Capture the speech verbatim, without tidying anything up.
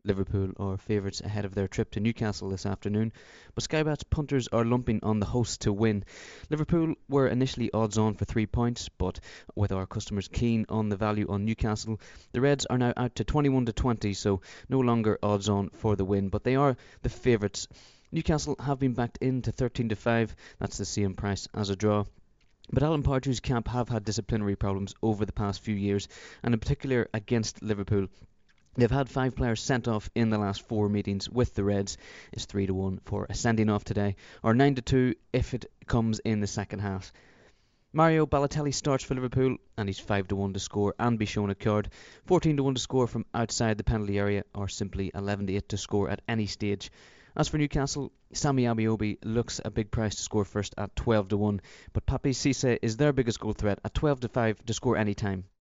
Liverpool are favourites ahead of their trip to Newcastle this afternoon, but Sky Bet's punters are lumping on the hosts to win. Liverpool were initially odds on for three points, but with our customers keen on the value on Newcastle, the Reds are now out to twenty-one to twenty, so no longer odds on for the win, but they are the favourites. Newcastle have been backed into thirteen to five, that's the same price as a draw. But Alan Pardew's camp have had disciplinary problems over the past few years, and in particular against Liverpool. They've had five players sent off in the last four meetings with the Reds. It's three to one for a sending off today, or nine to two if it comes in the second half. Mario Balotelli starts for Liverpool, and he's five to one to score and be shown a card, fourteen to one to score from outside the penalty area, or simply eleven to eight to score at any stage. As for Newcastle, Sammy Ameobi looks a big price to score first at twelve to one, but Papi Cisse is their biggest goal threat at twelve to five to score any time.